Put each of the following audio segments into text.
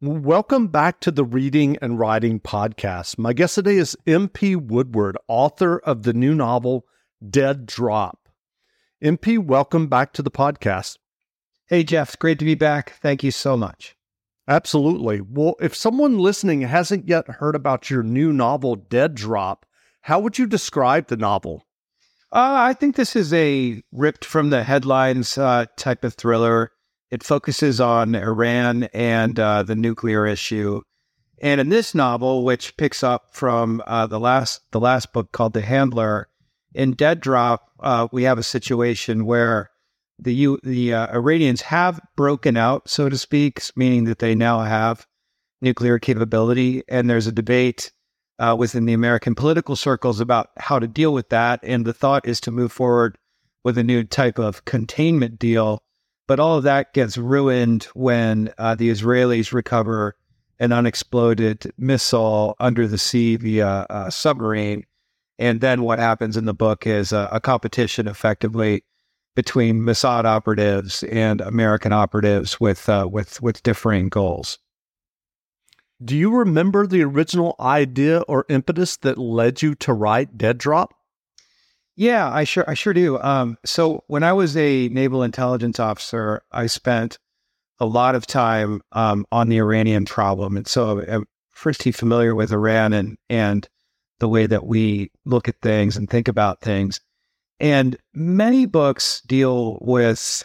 Welcome back to the Reading and Writing Podcast. My guest today is MP Woodward, author of the new novel, Dead Drop. MP, welcome back to the podcast. Hey, Jeff. Great to be back. Thank you so much. Absolutely. Well, if someone listening hasn't yet heard about your new novel, Dead Drop, how would you describe the novel? I think this is a ripped from the headlines type of thriller. It focuses on Iran and the nuclear issue. And in this novel, which picks up from the last book called The Handler, in Dead Drop, we have a situation where the Iranians have broken out, so to speak, meaning that they now have nuclear capability. And there's a debate within the American political circles about how to deal with that. And the thought is to move forward with a new type of containment deal. But all of that gets ruined when the Israelis recover an unexploded missile under the sea via a submarine. And then what happens in the book is a competition effectively between Mossad operatives and American operatives with differing goals. Do you remember the original idea or impetus that led you to write Dead Drop? Yeah, I sure do. So when I was a naval intelligence officer, I spent a lot of time on the Iranian problem. And so I'm pretty familiar with Iran and the way that we look at things and think about things. And many books deal with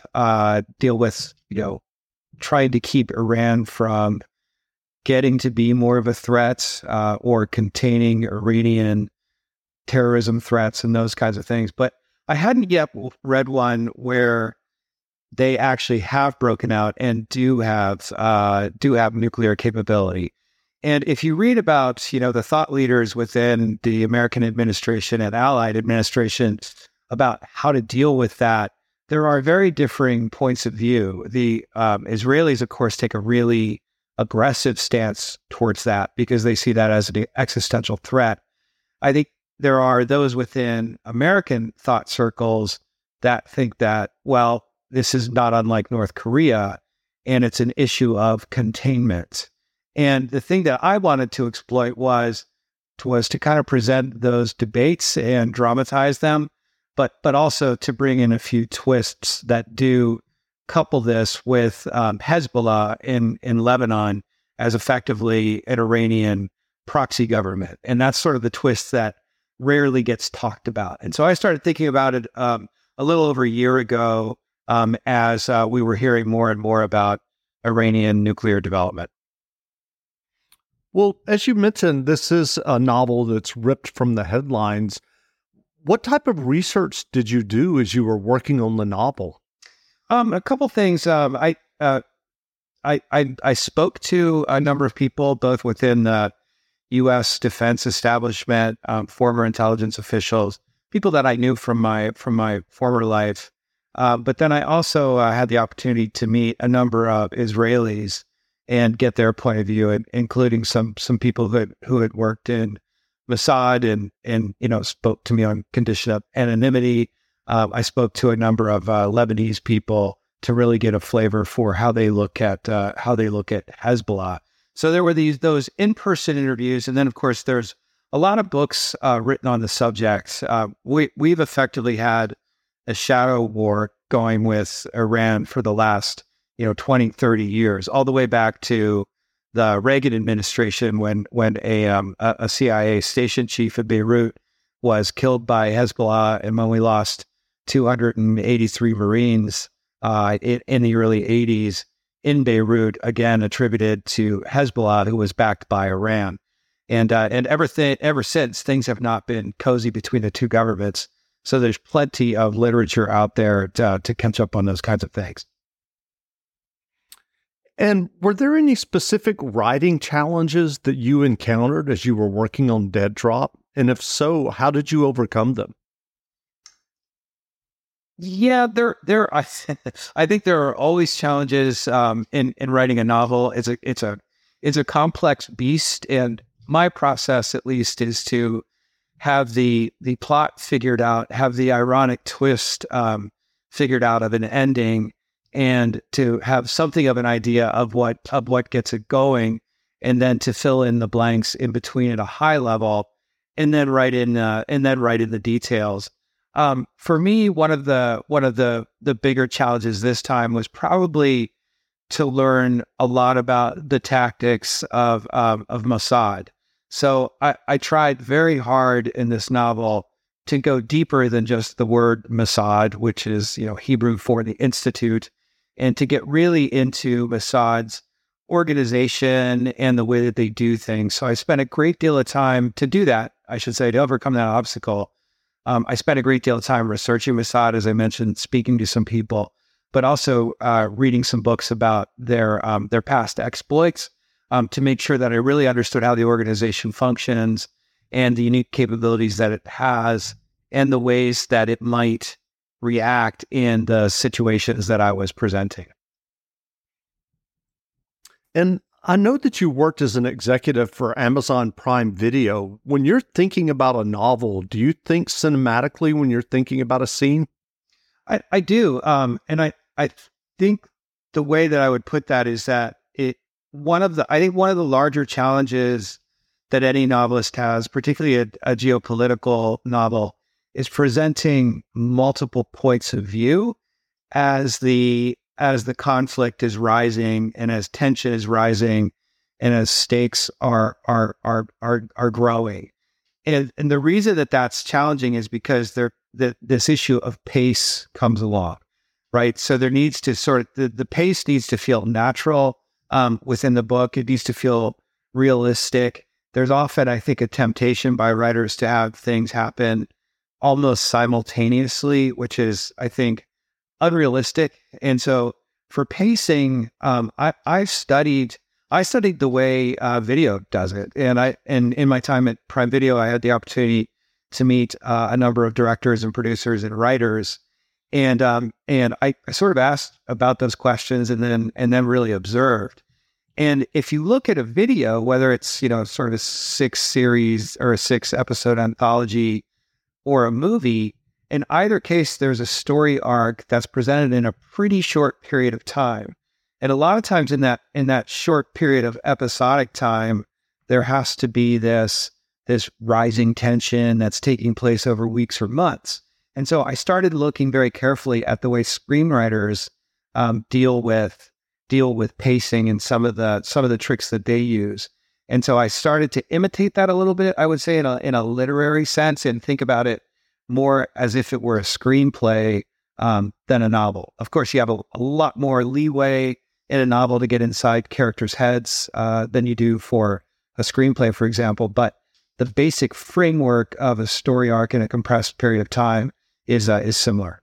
trying to keep Iran from getting to be more of a threat or containing Iranian terrorism threats and those kinds of things. But I hadn't yet read one where they actually have broken out and do have nuclear capability. And if you read about, the thought leaders within the American administration and allied administrations about how to deal with that, there are very differing points of view. The Israelis, of course, take a really aggressive stance towards that because they see that as an existential threat. I think there are those within American thought circles that think that, well, this is not unlike North Korea, and it's an issue of containment. And the thing that I wanted to exploit was to kind of present those debates and dramatize them, but also to bring in a few twists that do couple this with Hezbollah in Lebanon as effectively an Iranian proxy government. And that's sort of the twist that rarely gets talked about. And so I started thinking about it a little over a year ago as we were hearing more and more about Iranian nuclear development. Well, as you mentioned, this is a novel that's ripped from the headlines. What type of research did you do as you were working on the novel? A couple things. I spoke to a number of people, both within the U.S. defense establishment, former intelligence officials, people that I knew from my former life. But then I also had the opportunity to meet a number of Israelis and get their point of view, including some people who had worked in Mossad and spoke to me on condition of anonymity. I spoke to a number of Lebanese people to really get a flavor for how they look at Hezbollah. So there were those in-person interviews, and then of course there's a lot of books written on the subject. We've effectively had a shadow war going with Iran for the last 20, 30 years, all the way back to the Reagan administration when a CIA station chief in Beirut was killed by Hezbollah, and when we lost 283 Marines in the early 80s in Beirut, again attributed to Hezbollah, who was backed by Iran. And ever since, things have not been cozy between the two governments. So there's plenty of literature out there to catch up on those kinds of things. And were there any specific writing challenges that you encountered as you were working on Dead Drop? And if so, how did you overcome them? Yeah, I think there are always challenges in writing a novel. It's a complex beast, and my process, at least, is to have the plot figured out, have the ironic twist figured out of an ending, and to have something of an idea of what gets it going, and then to fill in the blanks in between at a high level, and then write in the details. For me, one of the bigger challenges this time was probably to learn a lot about the tactics of Mossad. So I tried very hard in this novel to go deeper than just the word Mossad, which is Hebrew for the Institute, and to get really into Mossad's organization and the way that they do things. So I spent a great deal of time to do that. I should say, to overcome that obstacle. I spent a great deal of time researching Mossad, as I mentioned, speaking to some people, but also reading some books about their past exploits to make sure that I really understood how the organization functions and the unique capabilities that it has and the ways that it might react in the situations that I was presenting. And I know that you worked as an executive for Amazon Prime Video. When you're thinking about a novel, do you think cinematically when you're thinking about a scene? I do. And I think the way that I would put that is that one of the larger challenges that any novelist has, particularly a geopolitical novel, is presenting multiple points of view as the conflict is rising and as tension is rising and as stakes are growing. And the reason that that's challenging is because this issue of pace comes along, right? So there needs to the pace needs to feel natural within the book. It needs to feel realistic. There's often, I think, a temptation by writers to have things happen almost simultaneously, which is, I think, unrealistic. And so for pacing, I studied the way video does it. And in my time at Prime Video, I had the opportunity to meet a number of directors and producers and writers. And I sort of asked about those questions and then really observed. And if you look at a video, whether it's, sort of a 6-series or a 6-episode anthology or a movie, in either case, there's a story arc that's presented in a pretty short period of time. And a lot of times in that short period of episodic time, there has to be this rising tension that's taking place over weeks or months. And so I started looking very carefully at the way screenwriters deal with pacing and some of the tricks that they use. And so I started to imitate that a little bit, I would say, in a literary sense, and think about it more as if it were a screenplay than a novel. Of course, you have a lot more leeway in a novel to get inside characters' heads than you do for a screenplay, for example. But the basic framework of a story arc in a compressed period of time is similar.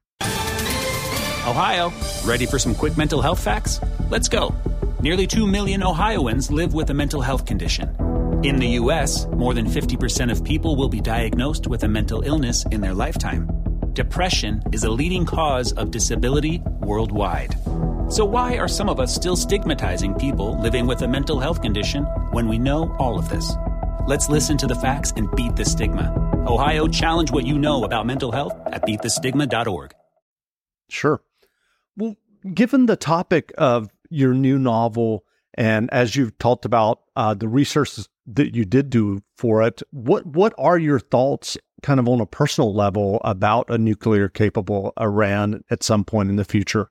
Ohio, ready for some quick mental health facts? Let's go. Nearly 2 million Ohioans live with a mental health condition. In the U.S., more than 50% of people will be diagnosed with a mental illness in their lifetime. Depression is a leading cause of disability worldwide. So why are some of us still stigmatizing people living with a mental health condition when we know all of this? Let's listen to the facts and beat the stigma. Ohio, challenge what you know about mental health at beatthestigma.org. Sure. Well, given the topic of your new novel, and as you've talked about the research that you did do for it, what are your thoughts kind of on a personal level about a nuclear capable Iran at some point in the future?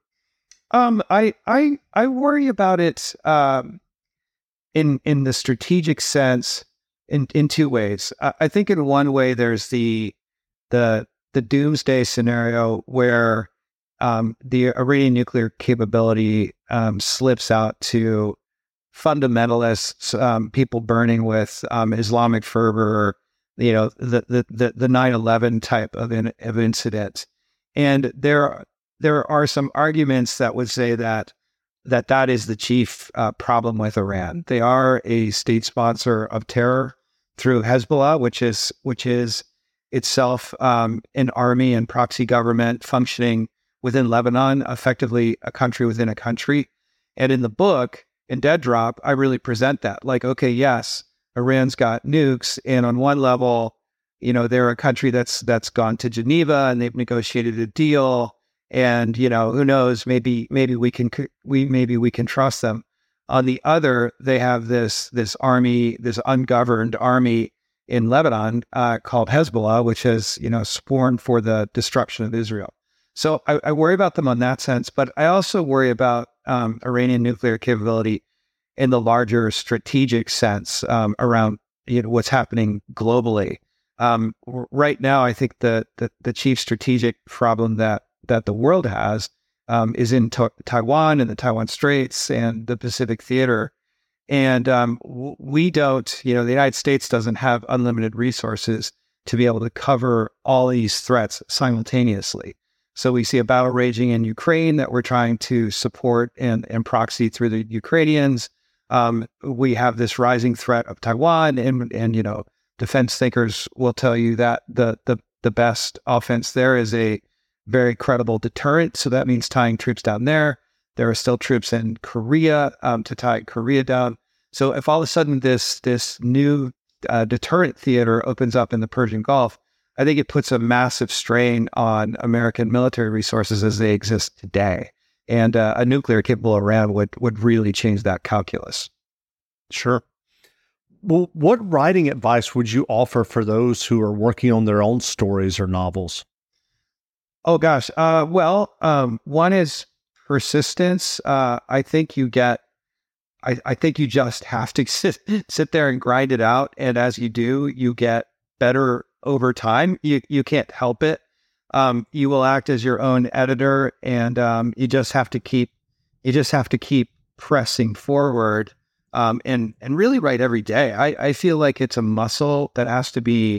I worry about it in the strategic sense in two ways. I think in one way there's the doomsday scenario where the Iranian nuclear capability slips out to fundamentalists, people burning with Islamic fervor, the 9/11 type of incident. And there are some arguments that would say that is the chief problem with Iran. They are a state sponsor of terror through Hezbollah, which is itself an army and proxy government functioning within Lebanon, effectively a country within a country. And in the book, in Dead Drop, I really present that. Like, okay, yes, Iran's got nukes, and on one level, they're a country that's gone to Geneva and they've negotiated a deal, And, who knows, maybe we can trust them. On the other, they have this army, this ungoverned army in Lebanon called Hezbollah, which has, sworn for the destruction of Israel. So I worry about them on that sense, but I also worry about Iranian nuclear capability in the larger strategic sense around what's happening globally. Right now, I think the chief strategic problem that the world has is in Taiwan and the Taiwan Straits and the Pacific Theater. And we don't, the United States doesn't have unlimited resources to be able to cover all these threats simultaneously. So we see a battle raging in Ukraine that we're trying to support and proxy through the Ukrainians. We have this rising threat of Taiwan, and defense thinkers will tell you that the best offense there is a very credible deterrent. So that means tying troops down there. There are still troops in Korea to tie Korea down. So if all of a sudden this new deterrent theater opens up in the Persian Gulf, I think it puts a massive strain on American military resources as they exist today. And a nuclear capable Iran would really change that calculus. Sure. Well, what writing advice would you offer for those who are working on their own stories or novels? Oh, gosh. One is persistence. I think you just have to sit there and grind it out. And as you do, you get better over time. You can't help it. You will act as your own editor, and you just have to keep pressing forward, and really write every day. I feel like it's a muscle that has to be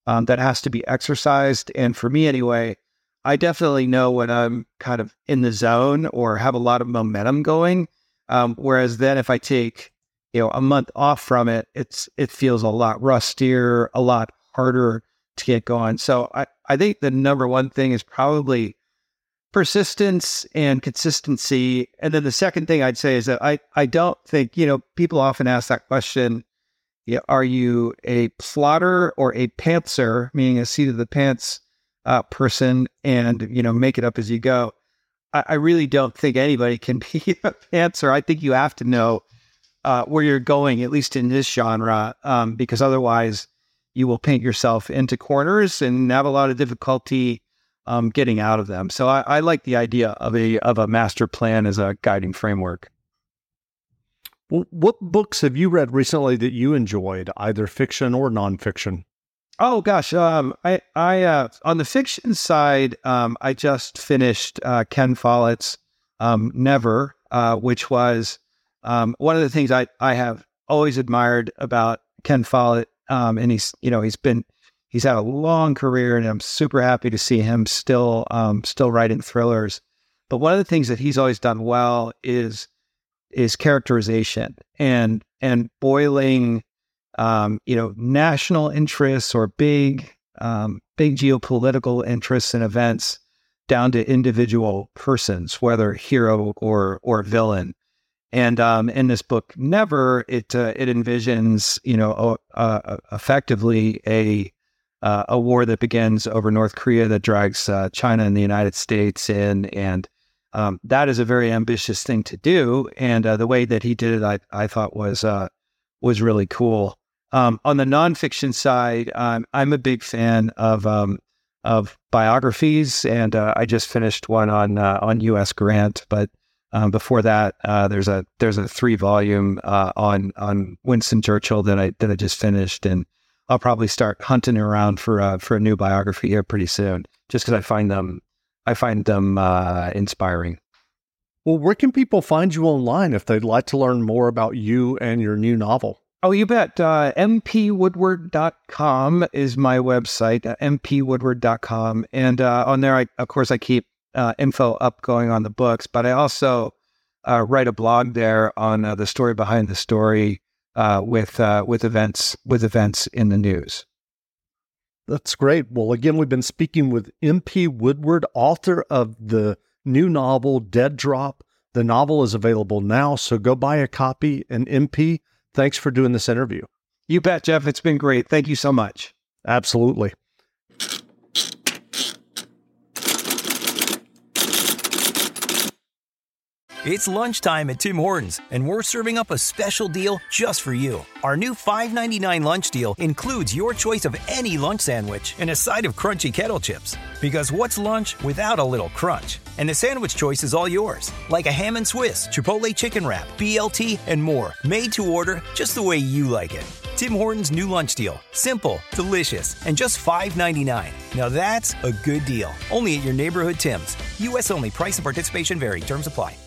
exercised. And for me anyway, I definitely know when I'm kind of in the zone or have a lot of momentum going. Whereas then if I take, a month off from it, it feels a lot rustier, a lot harder to get going. So I think the number one thing is probably persistence and consistency. And then the second thing I'd say is that I don't think, people often ask that question, are you a plotter or a pantser, meaning a seat of the pants person, and, make it up as you go? I really don't think anybody can be a pantser. I think you have to know where you're going, at least in this genre, because otherwise you will paint yourself into corners and have a lot of difficulty getting out of them. So I like the idea of a master plan as a guiding framework. Well, what books have you read recently that you enjoyed, either fiction or nonfiction? Oh gosh, I on the fiction side, I just finished Ken Follett's Never, which was one of the things I have always admired about Ken Follett. And he's had a long career, and I'm super happy to see him still writing thrillers. But one of the things that he's always done well is characterization and boiling, national interests or big geopolitical interests and events down to individual persons, whether hero or villain. And in this book, Never, it envisions, effectively a war that begins over North Korea that drags China and the United States in, and that is a very ambitious thing to do. And the way that he did it, I thought was really cool. On the nonfiction side, I'm a big fan of biographies, and I just finished one on U.S. Grant, but before that, there's a 3-volume on Winston Churchill that I just finished, and I'll probably start hunting around for a new biography here pretty soon, just because I find them inspiring. Well, where can people find you online if they'd like to learn more about you and your new novel? Oh, you bet. mpwoodward.com is my website, mpwoodward.com. And on there, I keep info up going on the books, but I also write a blog there on the story behind the story with events in the news. That's great. Well, again, we've been speaking with MP Woodward, author of the new novel, Dead Drop. The novel is available now, so go buy a copy. And MP, thanks for doing this interview. You bet, Jeff. It's been great. Thank you so much. Absolutely. It's lunchtime at Tim Hortons, and we're serving up a special deal just for you. Our new $5.99 lunch deal includes your choice of any lunch sandwich and a side of crunchy kettle chips. Because what's lunch without a little crunch? And the sandwich choice is all yours, like a ham and Swiss, Chipotle chicken wrap, BLT, and more, made to order just the way you like it. Tim Hortons' new lunch deal. Simple, delicious, and just $5.99. Now that's a good deal. Only at your neighborhood Tim's. U.S. only. Price and participation vary. Terms apply.